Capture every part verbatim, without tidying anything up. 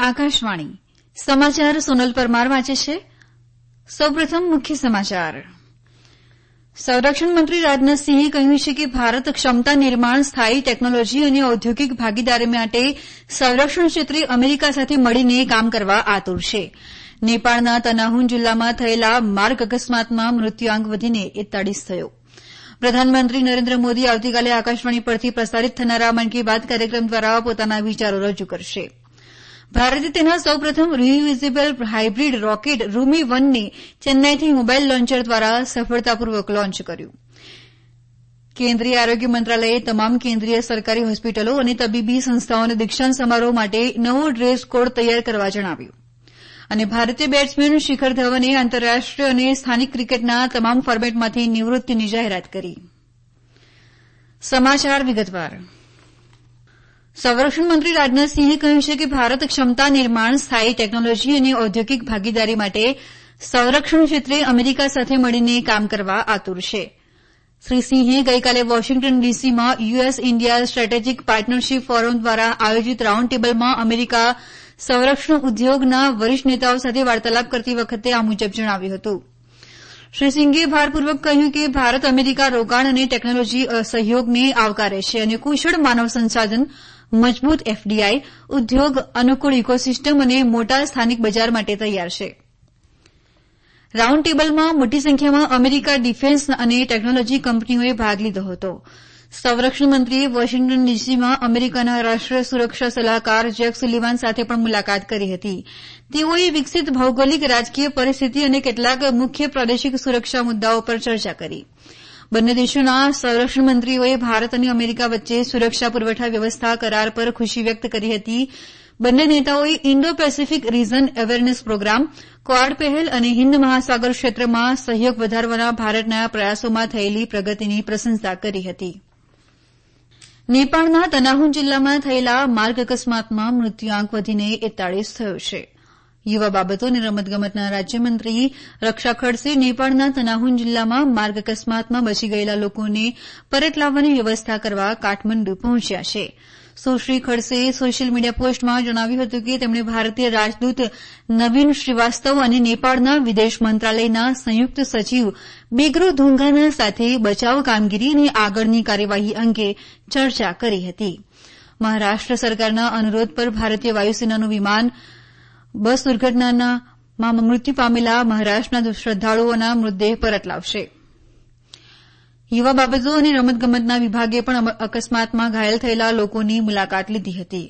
આકાશવાણી સમાચાર સોનલ પરમાર વાંચે છે. સૌપ્રથમ મુખ્ય સમાચાર. સંરક્ષણ મંત્રી રાજનાથસિંહે કહ્યું છે કે ભારત ક્ષમતા નિર્માણ, સ્થાયી ટેકનોલોજી અને ઔદ્યોગિક ભાગીદારી માટે સંરક્ષણ ક્ષેત્રે અમેરિકા સાથે મળીને કામ કરવા આતુર છે. નેપાળના તનાહુન જિલ્લામાં થયેલા માર્ગ અકસ્માતમાં મૃત્યુઆંક વધીને એકતાળીસ થયો. પ્રધાનમંત્રી નરેન્દ્ર મોદી આવતીકાલે આકાશવાણી પરથી પ્રસારિત થનારા મન કી બાત કાર્યક્રમ દ્વારા પોતાના વિચારો રજૂ કરશે. ભારતે તેના સૌપ્રથમ રીયુઝેબલ હાઇબ્રિડ રોકેટ રૂમી વનને ચેન્નાઈથી મોબાઈલ લોન્ચર દ્વારા સફળતાપૂર્વક લોન્ચ કર્યું. કેન્દ્રીય આરોગ્ય મંત્રાલયે તમામ કેન્દ્રીય સરકારી હોસ્પિટલો અને તબીબી સંસ્થાઓને દીક્ષાંત સમારોહ માટે નવો ડ્રેસ કોડ તૈયાર કરવા જણાવ્યું. અને ભારતીય બેટ્સમેન શિખર ધવને આંતરરાષ્ટ્રીય અને સ્થાનિક ક્રિકેટના તમામ ફોર્મેટમાંથી નિવૃત્તિની જાહેરાત કરી. સમાચાર વિગતવાર. સંરક્ષણ મંત્રી રાજનાથસિંહે કહ્યું છે કે ભારત ક્ષમતા નિર્માણ, સ્થાયી ટેકનોલોજી અને ઔદ્યોગિક ભાગીદારી માટે સંરક્ષણ ક્ષેત્રે અમેરિકા સાથે મળીને કામ કરવા આતુર છે. શ્રી સિંહે ગઈકાલે વોશિંગ્ટન ડીસીમાં US India strategic partnership forum દ્વારા આયોજિત રાઉન્ડ ટેબલમાં અમેરિકા સંરક્ષણ ઉદ્યોગના વરિષ્ઠ નેતાઓ સાથે વાર્તાલાપ કરતી વખતે આ મુજબ જણાવ્યું હતું. શ્રી સિંઘે ભારપૂર્વક કહ્યું કે ભારત અમેરિકા રોકાણ અને ટેકનોલોજી સહયોગને આવકારે છે અને કુશળ માનવ સંસાધન, મજબૂત એફડીઆઈ, ઉદ્યોગ અનુકૂળ ઇકોસિસ્ટમ અને મોટા સ્થાનિક બજાર માટે તૈયાર છે. રાઉન્ડ ટેબલમાં મોટી સંખ્યામાં અમેરિકા ડિફેન્સ અને ટેકનોલોજી કંપનીઓએ ભાગ લીધો હતો. સંરક્ષણ મંત્રીએ વોશિંગ્ટન ડીસીમાં અમેરિકાના રાષ્ટ્રીય સુરક્ષા સલાહકાર જેક સુલિવાન સાથે પણ મુલાકાત કરી હતી. તેઓએ વિકસિત ભૌગોલિક રાજકીય પરિસ્થિતિ અને કેટલાક મુખ્ય પ્રાદેશિક સુરક્ષા મુદ્દાઓ પર ચર્ચા કરી. બંને દેશોના સંરક્ષણ મંત્રીઓએ ભારત અને અમેરિકા વચ્ચે સુરક્ષા પુરવઠા વ્યવસ્થા કરાર પર ખુશી વ્યક્ત કરી હતી. બંને નેતાઓએ Indo Pacific region awareness program, Quad પહેલ અને હિન્દ મહાસાગર ક્ષેત્રમાં સહયોગ વધારવાના ભારતના પ્રયાસોમાં થયેલી પ્રગતિની પ્રશંસા કરી હતી. નેપાળના તનાહુન જિલ્લામાં થયેલા માર્ગ અકસ્માતમાં મૃત્યુઆંક વધીને એકતાળીસ થયો છે. યુવા બાબતો અને રમતગમતના રાજ્યમંત્રી રક્ષા ખડસે નેપાળના તનાહુન જિલ્લામાં માર્ગ અકસ્માતમાં બચી ગયેલા લોકોને પરત લાવવાની વ્યવસ્થા કરવા કાઠમંડુ પહોંચ્યા છે. સુશ્રી ખડસે સોશિયલ મીડિયા પોસ્ટમાં જણાવ્યું હતું કે તેમણે ભારતીય રાજદૂત નવીન શ્રીવાસ્તવ અને નેપાળના વિદેશ મંત્રાલયના સંયુક્ત સચિવ બેગ્રો ધુંગાના સાથે બચાવ કામગીરી અને આગળની કાર્યવાહી અંગે ચર્ચા કરી હતી. મહારાષ્ટ્ર સરકારના અનુરોધ પર ભારતીય વાયુસેનાનું વિમાન બસ દુર્ઘટનામાં મૃત્યુ પામેલા મહારાષ્ટ્રના શ્રદ્ધાળુઓના મૃતદેહ પરત લાવશે. યુવા બાબતો અને રમતગમતના વિભાગે પણ અકસ્માતમાં ઘાયલ થયેલા લોકોની મુલાકાત લીધી હતી.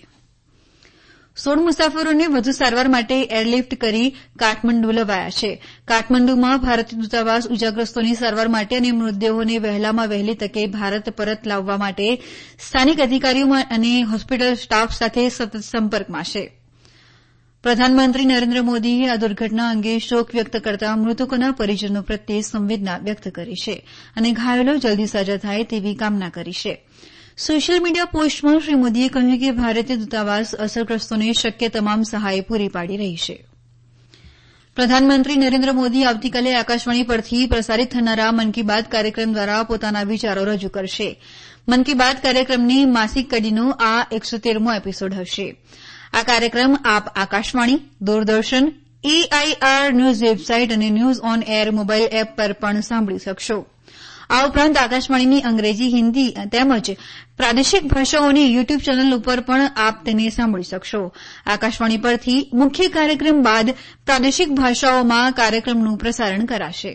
સોળ મુસાફરોને વધુ સારવાર માટે એરલિફ્ટ કરી કાઠમંડુ લવાયા છે. કાઠમંડુમાં ભારતીય દૂતાવાસ ઇજાગ્રસ્તોની સારવાર માટે અને મૃતદેહોને વહેલામાં વહેલી તકે ભારત પરત લાવવા માટે સ્થાનિક અધિકારીઓ અને હોસ્પિટલ સ્ટાફ સાથે સતત સંપર્કમાં છે. પ્રધાનમંત્રી નરેન્દ્ર મોદીએ આ દુર્ઘટના અંગે શોક વ્યક્ત કરતા મૃતકોના પરિજનો પ્રત્યે સંવેદના વ્યક્ત કરી છે અને ઘાયલો જલ્દી સાજા થાય તેવી કામના કરી છે. સોશિયલ મીડિયા પોસ્ટમાં શ્રી મોદીએ કહ્યું કે ભારતીય દૂતાવાસ અસરગ્રસ્તોને શક્ય તમામ સહાય પૂરી પાડી રહી છે. પ્રધાનમંત્રી નરેન્દ્ર મોદી આવતીકાલે આકાશવાણી પરથી પ્રસારિત થનારા મન કી બાત કાર્યક્રમ દ્વારા પોતાના વિચારો રજૂ કરશે. મન કી બાત કાર્યક્રમની માસિક કડીનો આ એકસો તેરમો એપિસોડ હશે. આ કાર્યક્રમ આપ Akashvani, Doordarshan, AIR news website અને news on air mobile app પર પણ સાંભળી શકશો. આ ઉપરાંત આકાશવાણીની અંગ્રેજી, હિન્દી તેમજ પ્રાદેશિક ભાષાઓની યુટ્યુબ ચેનલ ઉપર પણ આપ તેને સાંભળી શકશો. આકાશવાણી પરથી મુખ્ય કાર્યક્રમ બાદ પ્રાદેશિક ભાષાઓમાં કાર્યક્રમનું પ્રસારણ કરાશે.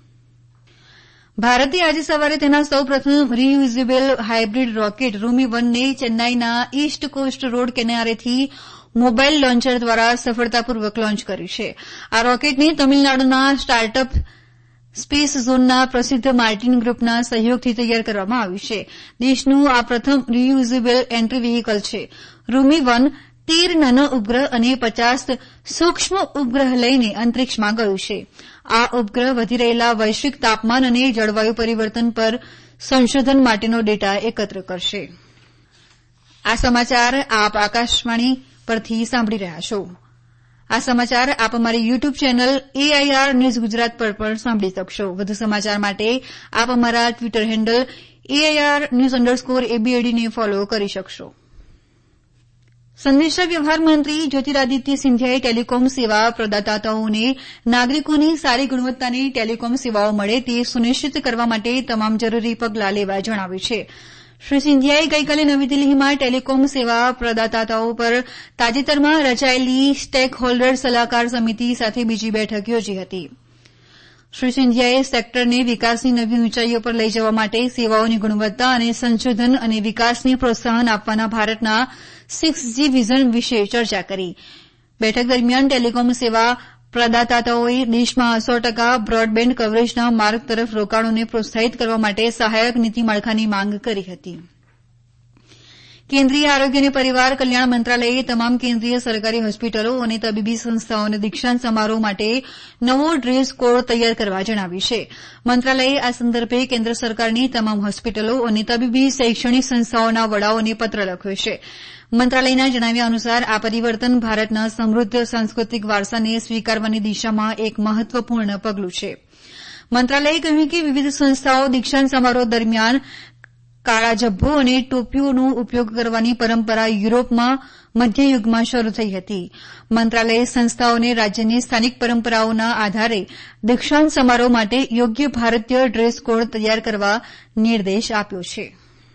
ભારતે આજે સવારે તેના સૌ પ્રથમ રીયુઝેબલ હાઇબ્રિડ રોકેટ રૂમી વનને ચેન્નાઈના ઇસ્ટ કોસ્ટ રોડ કિનારેથી મોબાઈલ લોન્ચર દ્વારા સફળતાપૂર્વક લોન્ચ કર્યું છે. આ રોકેટને તમિલનાડુના સ્ટાર્ટઅપ સ્પેસ ઝોનના પ્રસિદ્ધ માર્ટિન ગ્રુપના સહયોગથી તૈયાર કરવામાં આવ્યું છે. દેશનું આ પ્રથમ રીયુઝેબલ એન્ટ્રી વ્હીકલ છે. રૂમી વન તેર નાના ઉપગ્રહ અને પચાસ સૂક્ષ્મ ઉપગ્રહ લઈને અંતરિક્ષમાં ગયું છે. આ ઉપગ્રહ વધી રહેલા વૈશ્વિક તાપમાન અને જળવાયુ પરિવર્તન પર સંશોધન માટેનો ડેટા એકત્ર કરશે. આ સમાચાર આપ આકાશવાણી પરથી સાંભળી રહ્યા છો. આ સમાચાર આપ અમારી YouTube channel AIR news Gujarat પર પણ સાંભળી શકશો. વધુ સમાચાર માટે આપ અમારા Twitter handle AIR news underscore એબીએડીને ફોલો કરી શકશો. સંદેશા વ્યવહાર મંત્રી જ્યોતિરાદિત્ય સિંધિયાએ ટેલિકોમ સેવા પ્રદાતાઓને નાગરિકોની સારી ગુણવત્તાની ટેલિકોમ સેવાઓ મળે તે સુનિશ્ચિત કરવા માટે તમામ જરૂરી પગલાં લેવા જણાવ્યું છે. શ્રી સિંધિયાએ ગઈકાલે નવી દિલ્હીમાં ટેલિકોમ સેવા પ્રદાતાઓ પર તાજેતરમાં રચાયેલી સ્ટેક હોલ્ડર સલાહકાર સમિતિ સાથે બીજી બેઠક યોજી હતી. શ્રી સિંધિયાએ સેક્ટરને વિકાસની નવી ઊંચાઈઓ પર લઈ જવા માટે સેવાઓની ગુણવત્તા અને સંશોધન અને વિકાસને પ્રોત્સાહન આપવાના ભારતના સિક્સ જી વિઝન વિશે ચર્ચા કરી. બેઠક દરમિયાન ટેલિકોમ સેવા પ્રદાતાઓએ દેશમાં સો ટકા બ્રોડબેન્ડ કવરેજના માર્ગ તરફ રોકાણોને પ્રોત્સાહિત કરવા માટે સહાયક નીતિ માળખાની માંગ કરી હતી. કેન્દ્રીય આરોગ્ય અને પરિવાર કલ્યાણ મંત્રાલયે તમામ કેન્દ્રીય સરકારી હોસ્પિટલો અને તબીબી સંસ્થાઓને દીક્ષાંત સમારોહ માટે નવો ડ્રેસ કોડ તૈયાર કરવા જણાવ્યું છે. મંત્રાલયે આ સંદર્ભે કેન્દ્ર સરકારની તમામ હોસ્પિટલો અને તબીબી શૈક્ષણિક સંસ્થાઓના વડાઓને પત્ર લખ્યો છે. મંત્રાલયના જણાવ્યા અનુસાર આ પરિવર્તન ભારતના સમૃદ્ધ સાંસ્કૃતિક વારસાને સ્વીકારવાની દિશામાં એક મહત્વપૂર્ણ પગલું છે. મંત્રાલયે કહ્યું કે વિવિધ સંસ્થાઓ દીક્ષાંત સમારોહ દરમિયાન કાળા જબ્બો અને ટોપીઓનો ઉપયોગ કરવાની પરંપરા યુરોપમાં મધ્યયુગમાં શરૂ થઈ હતી. મંત્રાલયે સંસ્થાઓને રાજ્યની સ્થાનિક પરંપરાઓના આધારે દીક્ષાંત સમારોહ માટે યોગ્ય ભારતીય ડ્રેસ કોડ તૈયાર કરવા નિર્દેશ આપ્યો છે.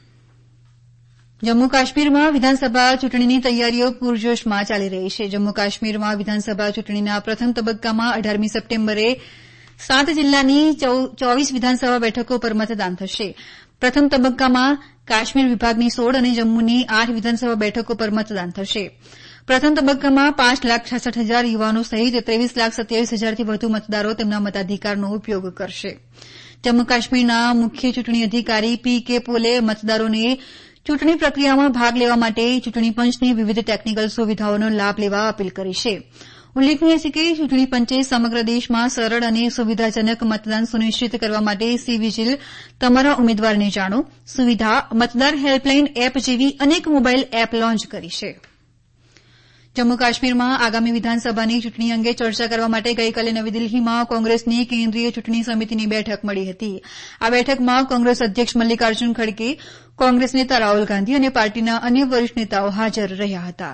જમ્મુ કાશ્મીરમાં વિધાનસભા ચૂંટણીની તૈયારીઓ પૂરજોશમાં ચાલી રહી છે. જમ્મુ કાશ્મીરમાં વિધાનસભા ચૂંટણીના પ્રથમ તબક્કામાં અઢારમી સપ્ટેમ્બરે સાત જિલ્લાની ચોવીસ વિધાનસભા બેઠકો પર મતદાન થશે. પ્રથમ તબક્કામાં કાશ્મીર વિભાગની સોળ અને જમ્મુની આઠ વિધાનસભા બેઠકો પર મતદાન થશે. પ્રથમ તબક્કામાં પાંચ લાખ છાસઠ હજાર યુવાનો સહિત ત્રેવીસ લાખ સત્યાવીસ હજારથી વધુ મતદારો તેમના મતાધિકારનો ઉપયોગ કરશે. જમ્મુ કાશ્મીરના મુખ્ય ચૂંટણી અધિકારી પી કે પોલે મતદારોને ચૂંટણી પ્રક્રિયામાં ભાગ લેવા માટે ચૂંટણી પંચની વિવિધ ટેકનીકલ સુવિધાઓનો લાભ લેવા અપીલ કરી છે. ઉલ્લેખનીય છે કે ચૂંટણી પંચે સમગ્ર દેશમાં સરળ અને સુવિધાજનક મતદાન સુનિશ્ચિત કરવા માટે સી વિજિલ તમારા ઉમેદવારને જાણો સુવિધા મતદાર હેલ્પલાઇન એપ જેવી અનેક મોબાઇલ એપ લોન્ચ કરી છે. જમ્મુ કાશ્મીરમાં આગામી વિધાનસભાની ચૂંટણી અંગે ચર્ચા કરવા માટે ગઈકાલે નવી દિલ્હીમાં કોંગ્રેસની કેન્દ્રીય ચૂંટણી સમિતિની બેઠક મળી હતી. આ બેઠકમાં કોંગ્રેસ અધ્યક્ષ મલ્લિકાર્જુન ખડગે, કોંગ્રેસ નેતા રાહુલ ગાંધી અને પાર્ટીના અન્ય વરિષ્ઠ નેતાઓ હાજર રહ્યા હતા.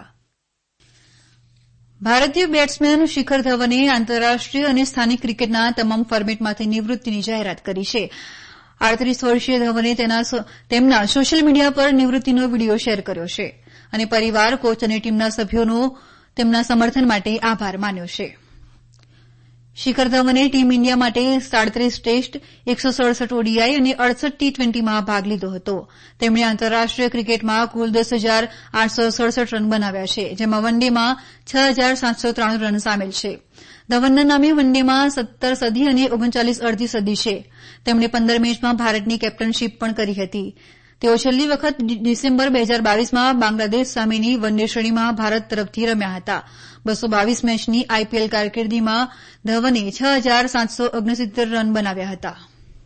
ભારતીય બેટ્સમેન શિખર ધવને આંતરરાષ્ટ્રીય અને સ્થાનિક ક્રિકેટના તમામ ફોર્મેટમાંથી નિવૃત્તિની જાહેરાત કરી છે. આડત્રીસ વર્ષીય ધવને તેમના સોશિયલ મીડિયા પર નિવૃત્તિનો વીડિયો શેર કર્યો છે અને પરિવાર, કોચ અને ટીમના સભ્યોનો તેમના સમર્થન માટે આભાર માન્યો છે. શિખર ધવને ટીમ ઇન્ડિયા માટે સાડત્રીસ ટેસ્ટ, એકસો સડસઠ ઓડીઆઈ અને અડસઠ ટી ટ્વેન્ટીમાં ભાગ લીધો હતો. તેમણે આંતરરાષ્ટ્રીય ક્રિકેટમાં કુલ દસ હજાર આઠસો સડસઠ રન બનાવ્યા છે, જેમાં વન ડેમાં છ હજાર સાતસો ત્રાણું રન સામેલ છે. ધવનના નામે વન ડેમાં સત્તર સદી અને ઓગણચાલીસ અડધી સદી છે. તેમણે પંદર મેચમાં ભારતની કેપ્ટનશીપ પણ કરી હતી. તેઓ છેલ્લી વખત ડિસેમ્બર બે હજાર બાવીસમાં બાંગ્લાદેશ સામેની વન ડે શ્રેણીમાં ભારત તરફથી રમ્યા હતા. બસો બાવીસ મેચની આઈપીએલ કારકિર્દીમાં ધવને છ હજાર સાતસો ઓગણસિત્તેર રન બનાવ્યા હતા.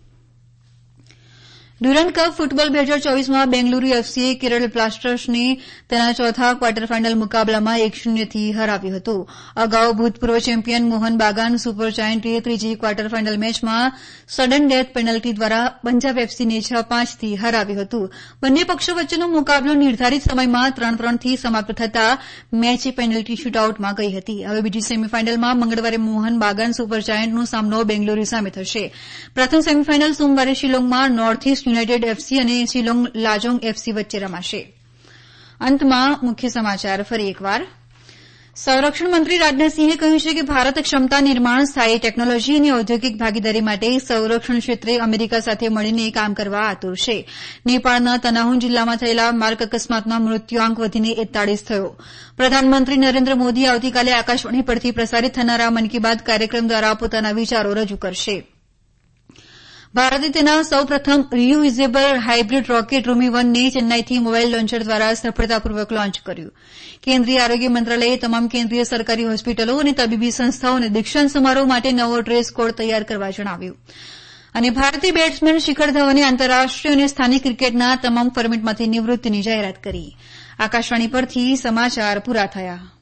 ડ્યુરન્ટ કપ ફૂટબોલ બે હજાર ચોવીસમાં બેંગલુરુ એફસીએ કેરળ બ્લાસ્ટર્સને તેના ચોથા ક્વાર્ટર ફાઇનલ મુકાબલામાં એક શૂન્યથી હરાવ્યું હતું. અગાઉ ભૂતપૂર્વ ચેમ્પિયન મોહન બાગાન સુપર જાયન્ટે ત્રીજી ક્વાર્ટર ફાઇનલ મેચમાં સડન ડેથ પેનલ્ટી દ્વારા પંજાબ એફસીને છ પાંચથી હરાવ્યું હતું. બંને પક્ષો વચ્ચેનો મુકાબલો નિર્ધારિત સમયમાં ત્રણ ત્રણથી સમાપ્ત થતાં મેચ પેનલ્ટી શૂટઆઉટમાં ગઈ હતી. હવે બીજી સેમીફાઇનલમાં મંગળવારે મોહન બાગાન સુપર જાયન્ટનો સામનો બેંગલુરુ સામે થશે. પ્રથમ સેમીફાઇનલ સોમવારે શિલોંગમાં નોર્થ ઇસ્ટ યુનાઇટેડ એફસી અને શિલોંગ લાજોંગ એફસી વચ્ચે રમાશે. અંતમાં મુખ્ય સમાચાર ફરી એકવાર. સંરક્ષણ મંત્રી રાજનાથસિંહે કહ્યું છે કે ભારત ક્ષમતા નિર્માણ, સ્થાયી ટેકનોલોજી અને ઔદ્યોગિક ભાગીદારી માટે સંરક્ષણ ક્ષેત્રે અમેરિકા સાથે મળીને કામ કરવા આતુર છે. નેપાળના તનાહુન જિલ્લામાં થયેલા માર્ગ અકસ્માતમાં મૃત્યુઆંક વધીને એકતાળીસ થયો. પ્રધાનમંત્રી નરેન્દ્ર મોદી આવતીકાલે આકાશવાણી પરથી પ્રસારિત થનારા મન કી બાત કાર્યક્રમ દ્વારા પોતાના વિચારો રજૂ કરશે. ભારતે તેના સૌ પ્રથમ રીયુઝેબલ હાઇબ્રિડ રોકેટ રૂમી વનને ચેન્નાઈથી મોબાઇલ લોન્ચર દ્વારા સફળતાપૂર્વક લોન્ચ કર્યું. કેન્દ્રીય આરોગ્ય મંત્રાલયે તમામ કેન્દ્રીય સરકારી હોસ્પિટલો અને તબીબી સંસ્થાઓને દીક્ષાંત સમારોહ માટે નવો ડ્રેસ કોડ તૈયાર કરવા જણાવ્યું. અને ભારતીય બેટ્સમેન શિખર ધવને આંતરરાષ્ટ્રીય અને સ્થાનિક ક્રિકેટના તમામ ફોર્મેટમાંથી નિવૃત્તિની જાહેરાત કરી. આકાશવાણી પરથી સમાચાર પૂરા થયા.